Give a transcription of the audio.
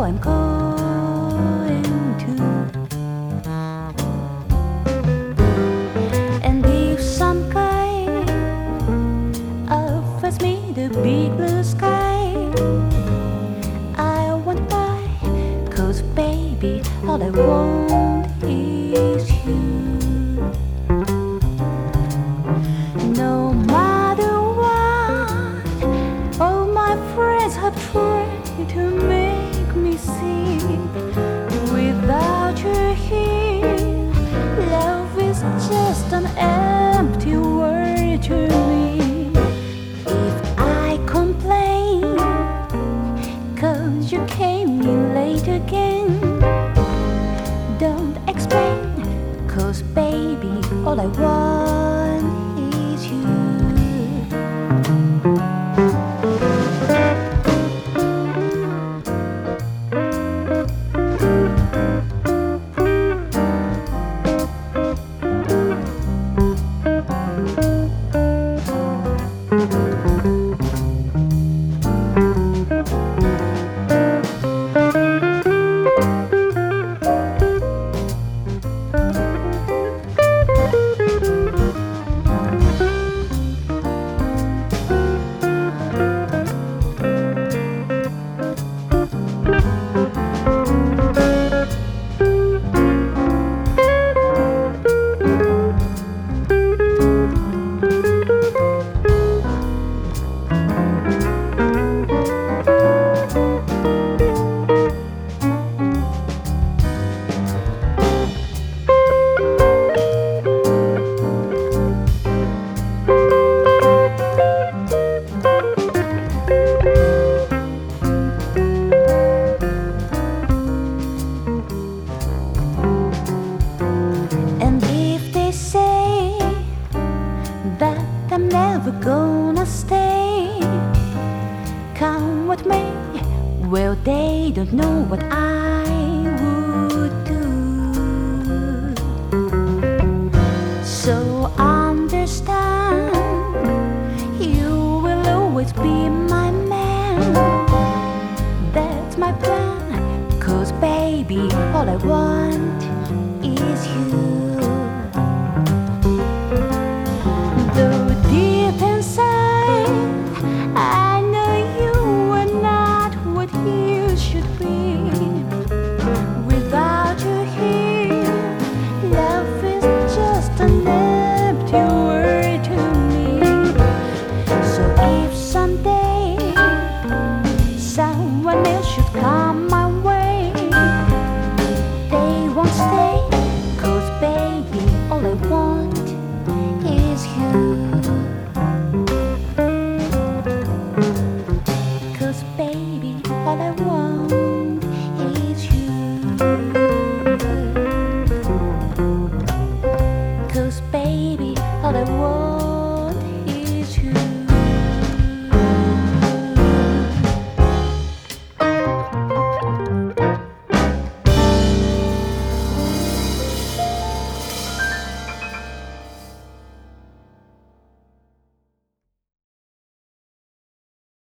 I'm going to. And if some guy offers me the big blue sky, I won't buy, 'cause baby, all I want is you. No matter what, all my friends have tried to make me see, without you here, love is just an empty word to me. If I complain 'cause you came in late again, don't explain, 'cause baby, all I want is you. That I'm never gonna stay, come what may, well, they don't know what I would do. So understand, you will always be my man. That's my plan, 'cause baby, all I want is you.